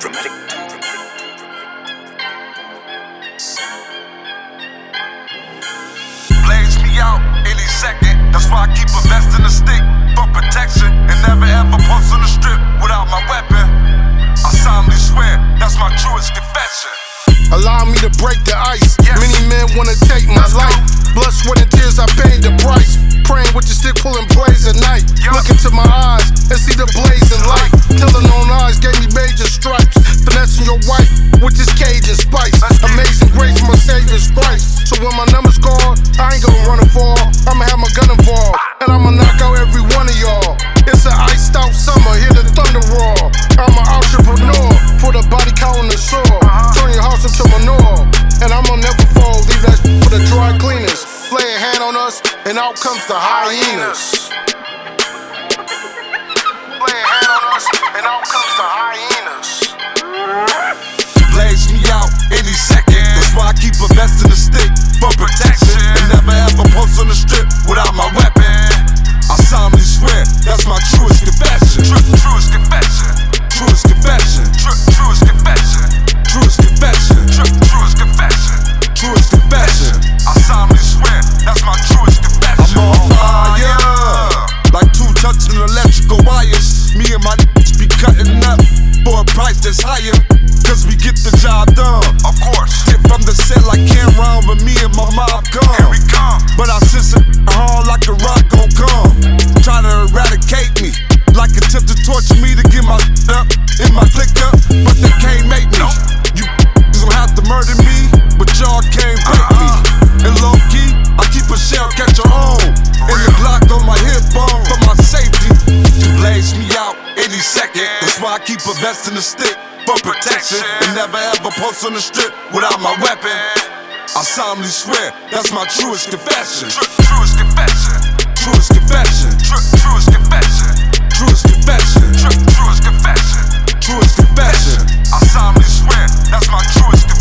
Dramatic. Blaze me out any second. That's why I keep a vest in the stick for protection and never ever post on the strip without my weapon. I solemnly swear that's my truest confession. Allow me to break the ice. Yes. Many men wanna take my life. Blood, sweat, and tears, I paid the price. Praying with the stick, pulling blaze at night. Look into my eyes and see the blazing light. Telling on eyes gave me major stripes. Finessing your wife with this cage and spice. Amazing grace, my savior's Christ. So when my number's called, I ain't gonna run and fall. I'ma have my gun involved, and I'ma knock out every one of y'all. It's an iced out summer, hear the thunder roar. I'm an entrepreneur, for the body count on the shore. Turn your house into manure, and I'ma never fall. Leave that for the dry cleaners. Lay a hand on us, and out comes the hyenas. Lay a hand on us, and out comes the hyenas. Blaze me out any second. That's why I keep a vest in the stick for protection and never ever post on the strip without my weapon. I solemnly swear that's my truest confession. Truest confession. Truest confession. Truest confession. Truest confession. Truest confession. Truest confession. I solemnly swear that's my truest confession. I'm on fire, like two touching electrical wires. Me and my niggas be cutting up for a price that's higher, cause we get the job done. Of course. Hit from the set like Cameron when me and my mob come. Here we come. But I sense it hard like a rock gon' come. Try to eradicate me, like attempt to torture me to get my up in my click up, but they can't make me. You gon' have to murder me, but y'all can't break me. And low key, I keep a shell catcher on, and the Glock on my hip bone for my safety. You blaze me out any second. That's why I keep a vest in the stick for protection and never ever post on the strip without my weapon. I solemnly swear that's my truest confession. Truest confession. Truest confession. Truest confession. Truest confession. Truest confession. Truest confession. I solemnly swear that's my truest confession.